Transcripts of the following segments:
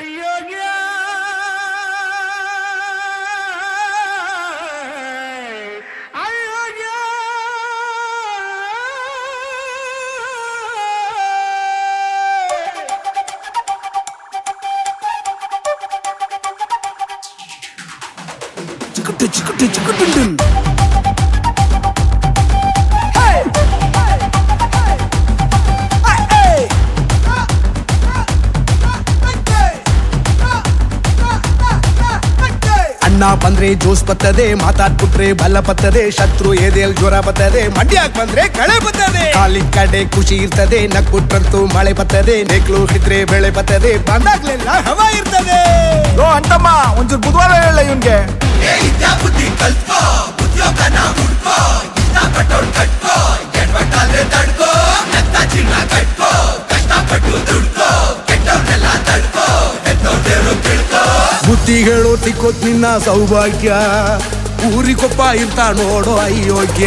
ಅಣ್ಣ ಬಂದ್ರೆ ಜೋಸ್ ಬರ್ತದೆ, ಮಾತಾಡ್ಬಿಟ್ರೆ ಬಲ ಬರ್ತದೆ, ಶತ್ರು ಎದೆಯಲ್ಲಿ ಜ್ವರ ಬರ್ತದೆ, ಮಂಡ್ಯಕ್ಕೆ ಬಂದ್ರೆ ಕಳೆ ಬರ್ತದೆ. ಕಾಲಿ ಕಡೆ ಖುಷಿ ಇರ್ತದೆ, ನಕ್ಬಿಟ್ರಂತೂ ಮಳೆ ಬರ್ತದೆ, ನೆಕ್ಲು ಹಿಡಿದ್ರೆ ಬೆಳೆ ಬರ್ತದೆ, ಬಂದಾಗ್ಲೆಲ್ಲ ಹವಾ ಇರ್ತದೆ. ಲೋ ಅಂತಮ್ಮ ಒಂಚೂರು ಬುಧವಾರ ಹೇಳ ಇವನ್ಗೆ. ಬುದ್ಧಿ ಕಲ್ತ್ಕೋ, ಉದ್ಯೋಗನ ಹುಡ್ಕೋ, ಇಷ್ಟಪಟ್ಟೋಳ್ ಕಟ್ಕೋ, ಎಡ್ವಟ್ಟಾದ್ರೆ ತಡ್ಕೋ, ನತ್ತ ಚಿನ್ನ ಕಟ್ಕೋ, ಕಷ್ಟಪಟ್ಟು ದುಡ್ಕೋ, ಕೆಟ್ಟವ್ರನ್ನೆಲ್ಲ ತಡ್ಕೋ, ಹೆತ್ತೋರ್ದೇವ್ರು ತಿಳ್ಕೋ. ಬುದ್ಧಿ ಹೇಳೋ ತಿಕ್ಕೋತ್ ನಿನ್ನ ಸೌಭಾಗ್ಯ, ಊರಿಗೊಬ್ಬ ಇರ್ತ ನೋಡೋ ಅಯೋಗ್ಯ.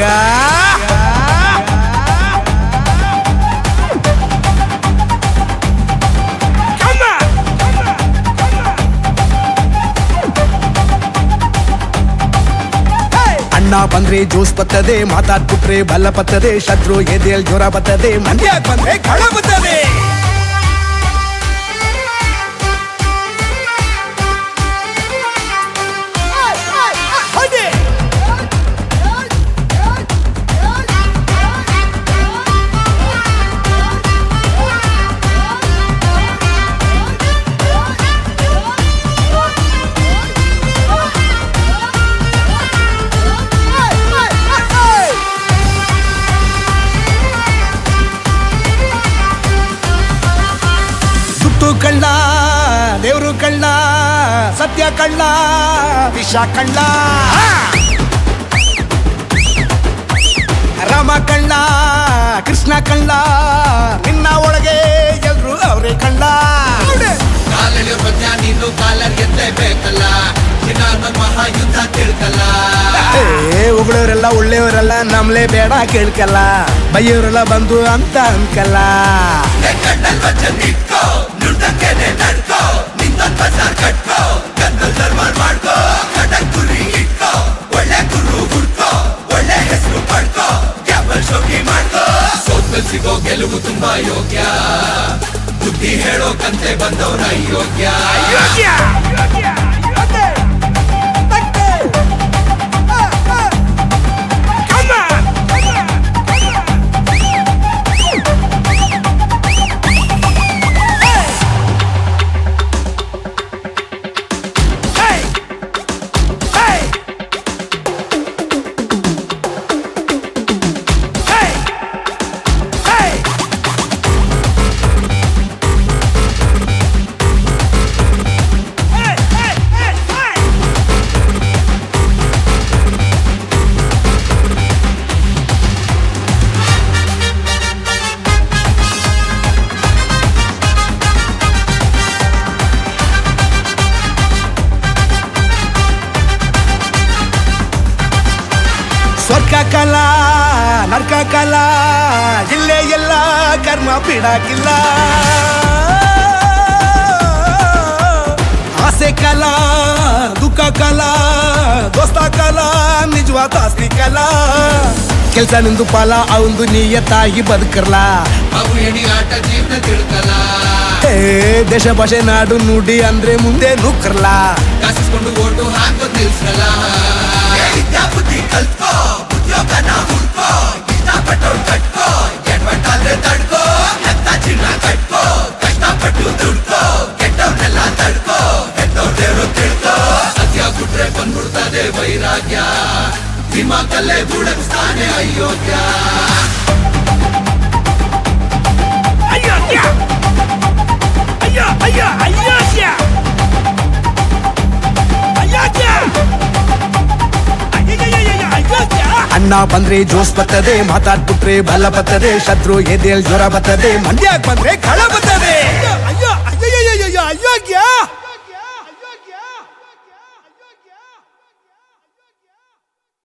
ಅಣ್ಣ ಬಂದ್ರೆ ಜೋಸ್ ಬರ್ತದೆ, ಮಾತಾಡ್ಬಿಟ್ರೆ ಬಲ್ಲ ಬರ್ತದೆ, ಶತ್ರು ಎದೆಯಲ್ಲಿ ಜ್ವರ ಬರ್ತದೆ, ಮಂಡ್ಯಕ್ಕೆ ಬಂದ್ರೆ ಕಳ ಬರ್ತದೆ. ಕಳ್ಳ ದೇವ್ರು ಕಳ್ಳ, ಸತ್ಯ ಕಳ್ಳ, ವಿಷ ಕಳ್ಳ, ರಾಮ ಕಳ್ಳ, ಕೃಷ್ಣ ಕಳ್ಳ, ನಿನ್ನ ಒಳಗೆ ಎಲ್ರು ಅವರೇ ಕಳ್ಳ. ಕಾಲಲ್ಲಿ ಪ್ರಜ್ಞಾ ನೀನು ಕಾಲರ್ ಎತ್ತಬೇಕಲ್ಲ, ಮಹಾಯುದ್ಧ ತಿಳ್ಕಲ್ಲ. ಉಗುಳೋರೆಲ್ಲ ಒಳ್ಳೆಯವರೆಲ್ಲ ನಮ್ಲೆ ಬೇಡ ಕೇಳ್ಕಲ್ಲ, ಬೈಯೋರೆಲ್ಲ ಬಂದು ಅಂತ ಅನ್ಕಲ್ಲ. ಕಣ್ಣಲ್ ವಚನ ಇಟ್ಕೋ, ನುಡ್ದಂಗೆನೆ ನಡ್ಕೋ, ನಿಂದೊಂದ್ ಬಜಾರ್ ಕಟ್ಕೋ, ಗಂಧಲ್ ದರ್ಬಾರ್ ಮಾಡ್ಕೋ, ಖಡಕ್ ಗುರಿ ಇಟ್ಕೋ, ಒಳ್ಳೆ ಗುರು ಹುಡ್ಕೋ, ಒಳ್ಳೆ ಹೆಸರು ಪಡ್ಕೋ, ಕ್ಯಾಬಲ್ ಶೋಕಿ ಮಾಡ್ಕೋ. ಸೋತ್ಮೇಲ್ ಸಿಗೋ ಗೆಲುವು ತುಂಬಾ ಯೋಗ್ಯ, ಬುದ್ಧಿ ಹೇಳೋ ಕಂತೆ ಬಂದವರ ಅಯೋಗ್ಯ. ಸ್ವರ್ಗ ಕಾಲ ನರ್ಕ ಕಾಲ, ಇಲ್ಲೇ ಎಲ್ಲ ಕರ್ಮ ಬಿಡಾಕಿಲ್ಲ. ಆಸೆ ಕಾಲ, ದುಃಖ ಕಾಲ, ದೋಸ್ತ ಕಾಲ, ನಿಜವಾದ ಆಸ್ತಿ ಕಾಲ. ಕೆಲ್ಸ ನಿಂದು ಪಾಲ, ಅವಂದು ನಿಯತ್ತಾಗಿ ಬದುಕರ್ಲ. ಅವು ಎಣಿ ಆಟ ಜೀವನ ತಿಳ್ಕಲ್ಲ. ದೇಶ ಭಾಷೆ ನಾಡು ನುಡಿ ಅಂದ್ರೆ ಮುಂದೆ ನುಗ್ರಲ್ಲ. ಕಾಸಿಸ್ಕೊಂಡು ಓಟು ಹಾಕೋ ನಿಲ್ಸಲ್ಲ. ಬುದ್ಧಿ ಕಲ್ತ್ಕೋ, ಉದ್ಯೋಗನ ಹುಡ್ಕೋ, ಇಷ್ಟಪಟ್ಟೋಳ್ ಕಟ್ಕೋ, ಎಡ್ವಟ್ಟಾದ್ರೆ ತಡ್ಕೋ, ನತ್ತ ಚಿನ್ನ ಕಟ್ಕೋ, ಕಷ್ಟಪಟ್ಟು ದುಡ್ಕೋ, ಕೆಟ್ಟವ್ರನ್ನೆಲ್ಲ ತಡ್ಕೋ, ಹೆತ್ತೋರ್ದೇವ್ರು ತಿಳ್ಕೋ. ಸತ್ಯ ಬಿಟ್ರೆ ಬಂದ್ಬಿಡ್ತದೆ ವೈರಾಗ್ಯ, ದಿಮಾಕಲ್ಲೇ ಬುಡಕ್ಸ್ತಾನೆ ಅಯೋಗ್ಯ. ಅಯೋಗ್ಯ ಅಯ್ಯೋ ಅಯ್ಯೋ ಅಯೋಗ್ಯ ಅಯೋಗ್ಯ. ಅಣ್ಣ ಬಂದ್ರೆ ಜೋಸ್ ಬರ್ತದೆ, ಮಾತಾಡ್ಬಿಟ್ರೆ ಬಲ ಬರ್ತದೆ, ಶತ್ರು ಎದೆಯಲ್ಲಿ ಜ್ವರ ಬರ್ತದೆ, ಮಂಡ್ಯಕ್ಕೆ ಬಂದ್ರೆ ಕಳ ಬರ್ತದೆ. ಅಯ್ಯೋ ಅಯ್ಯೋ ಅಯ್ಯೋ ಅಯೋಗ್ಯ.